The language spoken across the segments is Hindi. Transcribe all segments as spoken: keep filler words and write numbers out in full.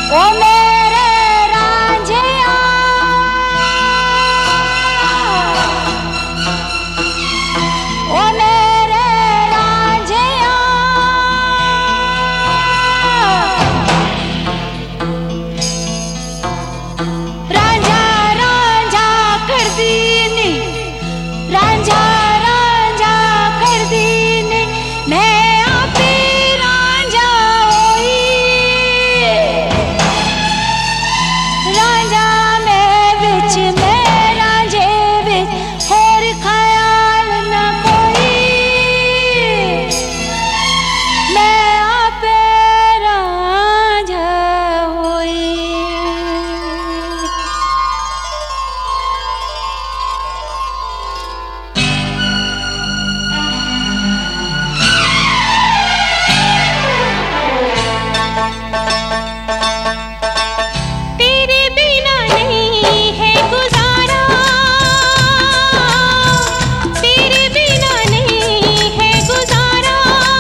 ओ मेरे रांझिया ओ मेरे रांझिया रांझा रांझा कर दीनी रांझा रांझा कर दीनी मैं आपे रांझा होई रांझा में विच में रांझे विच होर ख्याल न कोई मैं आपे रांझा होई। तेरे बिना नहीं है गुजारा तेरे बिना नहीं है गुजारा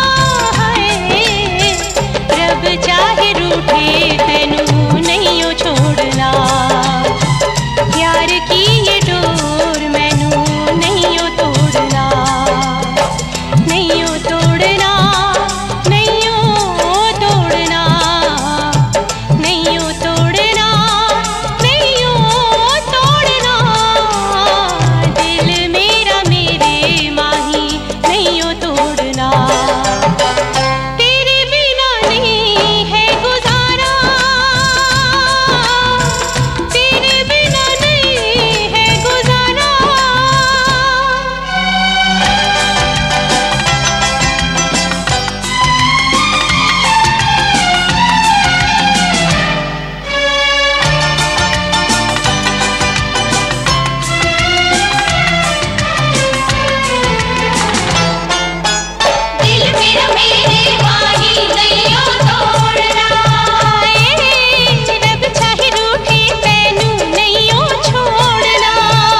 है रब चाहे रूठे तेनू नहीं ओ छोड़ना प्यार की ये डोर मैनू नहीं ओ तोड़ना नहीं ओ तोड़ना नहीं ओ तोड़ना नहीं ओ तोड़ना नहीं ओ तोड़ना दिल मेरा मेरे माही नहीं ओ तोड़ना तेरे बिना नहीं है गुजारा तेरे बिना नहीं है गुजारा। दिल मेरा मेरे माही नहीं ओ तोड़ना रब चाहे रूठे तेनू नहीं ओ छोड़ना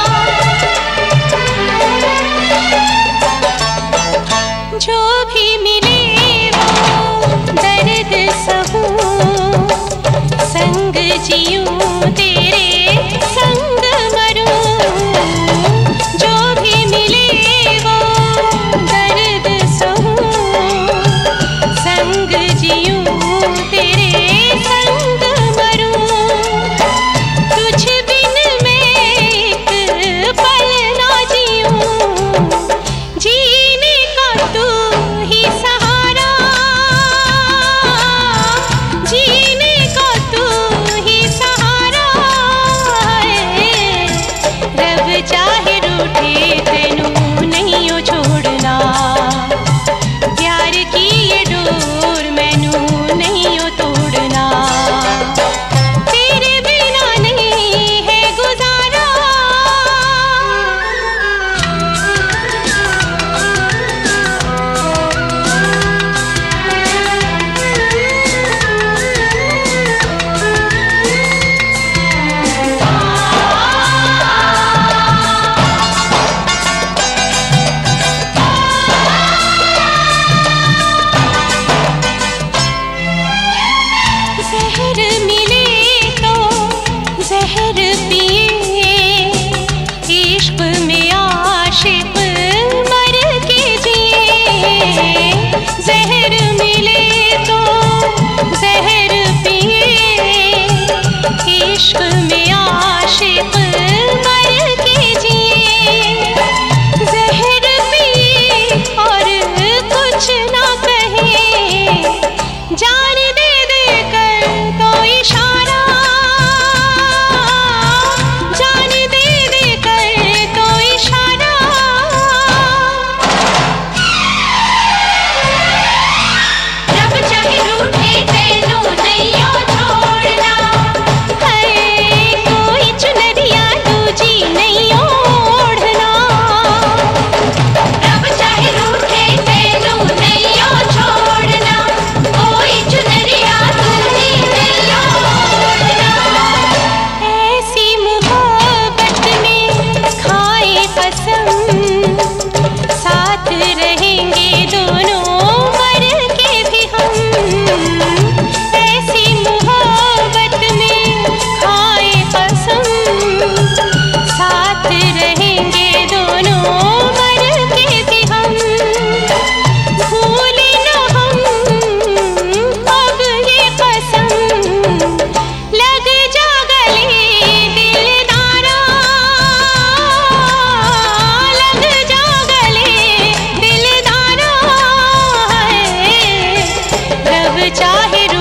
जो भी मिले वो दर्द सहूं संग जियूं तेरे संग मरूं जो भी मिले वो दर्द सहूं संग जियूं तेरे संग मरूं तुझ बिन मैं एक पल ना जियूं जीने का तू ही सहारा जीने का तू ही सहारा है रब चाहे रूठे तेनू नहीं ओ छोड़ना प्यार की ये डोर मैनू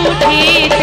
उठी